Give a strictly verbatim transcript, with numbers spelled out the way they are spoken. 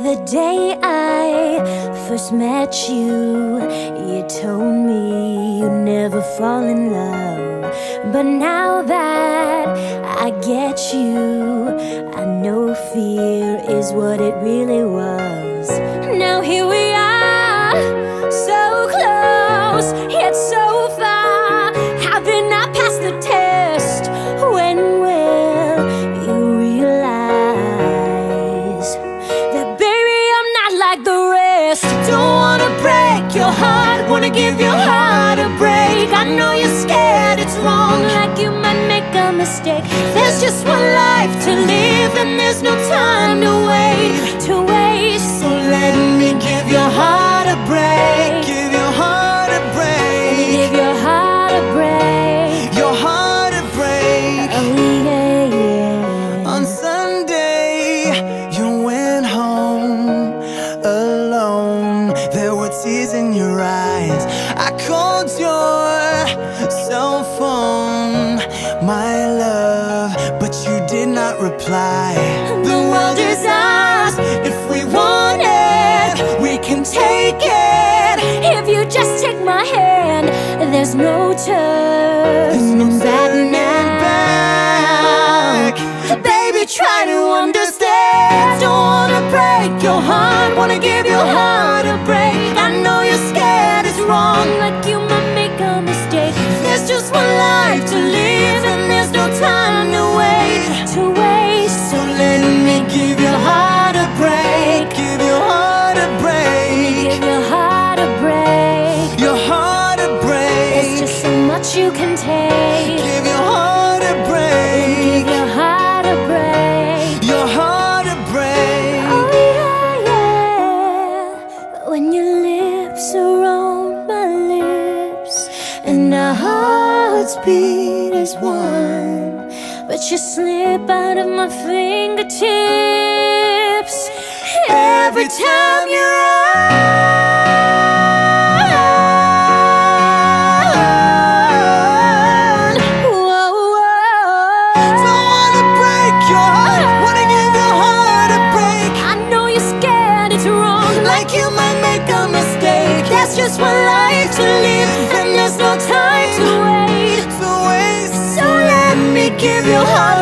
The day I first met you, you told me you'd never fall in love. But now that I get you, I know fear is what it really was. Now here we are, so close, yet so far. How did I pass the test? When will you realize that, baby, I'm not like the rest? Don't wanna break your heart, wanna give your heart a break. I know you're scared it's wrong, like you might make a mistake. There's just one life to live, and there's no time to wait, to waste. So let me give your heart a break. Give your heart a break. Give your heart a break. Your heart a break. Oh yeah, yeah. On Sunday, you went home alone. There were tears in your eyes. I called your cell phone, my love, but you did not reply. The world is ours. If we want it, we can take it. If you just take my hand, there's no turning back. Baby, try to understand. Don't wanna break your heart, wanna give your heart a break. I know you're scared it's wrong, like you might make a mistake. There's just one life to live, and there's no time to wait, to waste. So let me give your heart a break. Give your heart a break. Give your heart a break. Your heart a break. There's just so much you can take. Give your heart a break. Give your heart a break. Your heart a break. Oh yeah, yeah. When your lips are on my lips, and our hearts beat as one, but you slip out of my fingertips every time you run. Whoa, whoa. Don't wanna break your heart, wanna give your heart a break. I know you're scared it's wrong, Like you might make a mistake. there's just one life to live, and there's no time to wait. To waste. So let me give your heart